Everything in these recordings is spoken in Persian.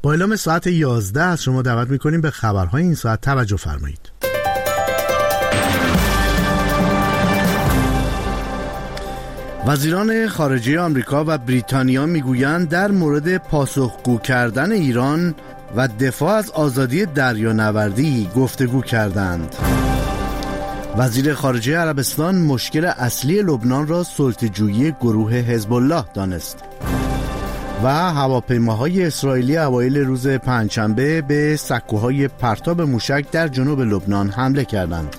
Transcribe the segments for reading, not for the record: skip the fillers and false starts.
با اعلام ساعت 11 از شما دعوت می‌کنیم به خبرهای این ساعت توجه فرمایید. وزیران خارجه آمریکا و بریتانیا میگویند در مورد پاسخگو کردن ایران و دفاع از آزادی دریانوردی گفتگو کردند. وزیر خارجه عربستان مشکل اصلی لبنان را سلطه‌جویی گروه حزب الله دانست. و هواپیماهای اسرائیلی اوایل روز پنجشنبه به سکوهای پرتاب موشک در جنوب لبنان حمله کردند.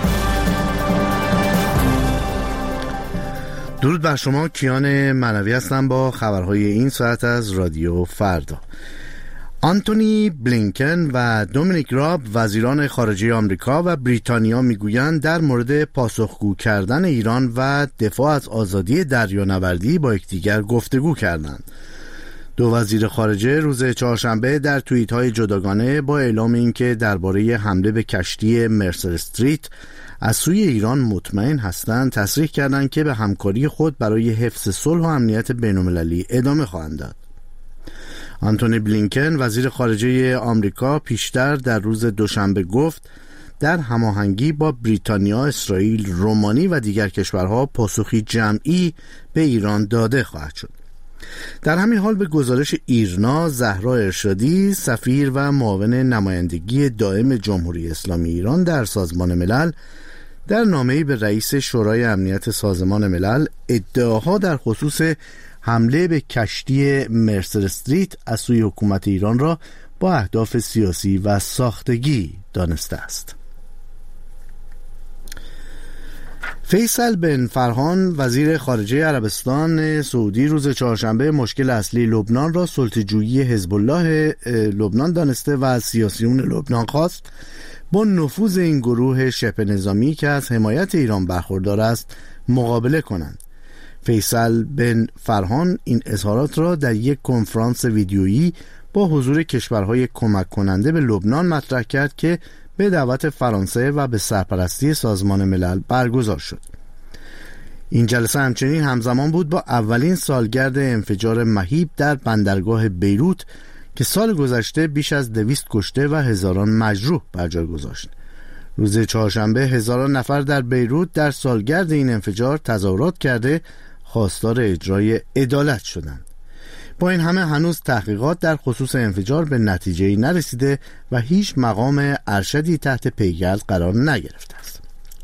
درود بر شما، کیان منوی هستم با خبرهای این ساعت از رادیو فردا. آنتونی بلینکن و دومینیک راب وزیران خارجه آمریکا و بریتانیا میگویند در مورد پاسخگو کردن ایران و دفاع از آزادی دریانوردی با یکدیگر گفتگو کردند. دو وزیر خارجه روز چهارشنبه در توییت‌های جداگانه با اعلام اینکه درباره حمله به کشتی مرسر استریت از سوی ایران مطمئن هستند، تصریح کردند که به همکاری خود برای حفظ صلح و امنیت بین‌المللی ادامه خواهند داد. آنتونی بلینکن وزیر خارجه آمریکا پیشتر در روز دوشنبه گفت در هماهنگی با بریتانیا، اسرائیل، رومانی و دیگر کشورها پاسخی جمعی به ایران داده خواهد شد. در همین حال به گزارش ایرنا، زهرا ارشادی سفیر و معاون نمایندگی دائم جمهوری اسلامی ایران در سازمان ملل در نامه‌ای به رئیس شورای امنیت سازمان ملل ادعاها در خصوص حمله به کشتی مرسر استریت از سوی حکومت ایران را با اهداف سیاسی و ساختگی دانسته است. فیصل بن فرحان وزیر خارجه عربستان سعودی روز چهارشنبه مشکل اصلی لبنان را سلطه‌جویی حزب الله لبنان دانسته و از سیاسیون لبنان خواست با نفوذ این گروه شبه نظامی که از حمایت ایران برخوردار است مقابله کنند. فیصل بن فرحان این اظهارات را در یک کنفرانس ویدیویی با حضور کشورهای کمک کننده به لبنان مطرح کرد که به دعوت فرانسه و به سرپرستی سازمان ملل برگزار شد. این جلسه همچنین همزمان بود با اولین سالگرد انفجار مهیب در بندرگاه بیروت که سال گذشته بیش از 200 کشته و هزاران مجروح بر جای گذاشت. روز چهارشنبه هزاران نفر در بیروت در سالگرد این انفجار تظاهرات کرده خواستار اجرای عدالت شدند. با این همه هنوز تحقیقات در خصوص انفجار به نتیجه‌ای نرسیده و هیچ مقام ارشدی تحت پیگرد قرار نگرفته است.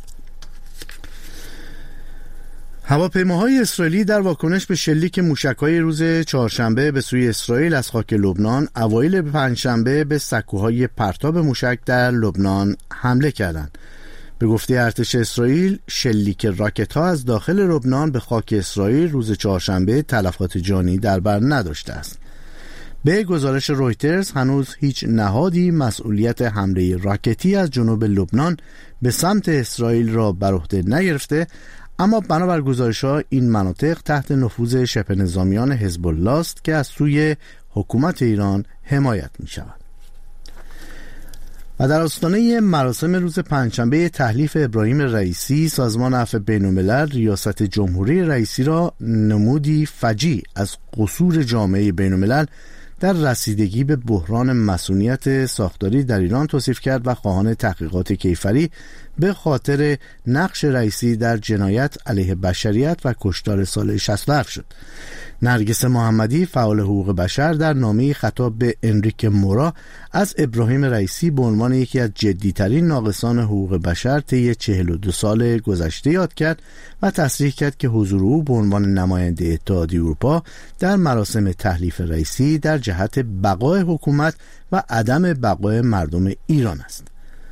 هواپیماهای اسرائیلی در واکنش به شلیک موشک‌های روز چهارشنبه به سوی اسرائیل از خاک لبنان اوایل پنجشنبه به سکوهای پرتاب موشک در لبنان حمله کردند. به گفته ارتش اسرائیل، شلیک راکت‌ها از داخل لبنان به خاک اسرائیل روز چهارشنبه تلفات جانی در بر نداشته است. به گزارش رویترز هنوز هیچ نهادی مسئولیت حمله راکتی از جنوب لبنان به سمت اسرائیل را بر عهده نگرفته، اما بنابر گزارش‌ها این مناطق تحت نفوذ شبه نظامیان حزب الله است که از سوی حکومت ایران حمایت می‌شود. و در آستانه مراسم روز پنجشنبه تحلیف ابراهیم رئیسی، سازمان عفو بین‌الملل ریاست جمهوری رئیسی را نمودی فجیع از قصور جامعه بین‌الملل در رسیدگی به بحران مصونیت ساختاری در ایران توصیف کرد و خواهان تحقیقات کیفری به خاطر نقش رئیسی در جنایت علیه بشریت و کشتار سال 67 شد. نرگس محمدی فعال حقوق بشر در نامه‌ای خطاب به انریک مورا از ابراهیم رئیسی به عنوان یکی از جدی‌ترین ناقصان حقوق بشر طی 42 سال گذشته یاد کرد و تصریح کرد که حضور او به عنوان نماینده اتحادیه اروپا در مراسم تحلیف رئیسی در جهت بقای حکومت و عدم بقای مردم ایران است.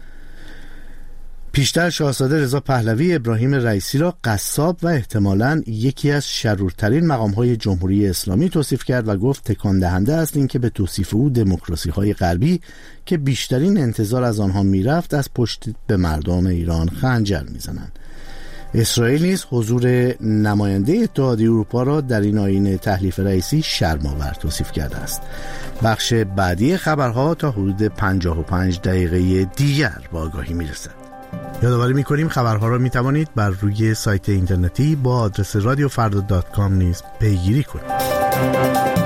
پیشتر شاهزاده رضا پهلوی ابراهیم رئیسی را قصاب و احتمالاً یکی از شرورترین مقام‌های جمهوری اسلامی توصیف کرد و گفت تکان دهنده است اینکه به توصیف او دموکراسی‌های غربی که بیشترین انتظار از آنها میرفت از پشت به مردم ایران خنجر میزنند. اسرائیل نیز حضور نماینده اتحادیه اروپا را در این آیین تحلیف رئیسی شرم‌آور توصیف کرده است. بخش بعدی خبرها تا حدود 55 دقیقه دیگر با آگاهی میرسد. یادآوری می‌کنیم خبرها را می‌توانید بر روی سایت اینترنتی با آدرس radiofarda.com نیز پیگیری کنید.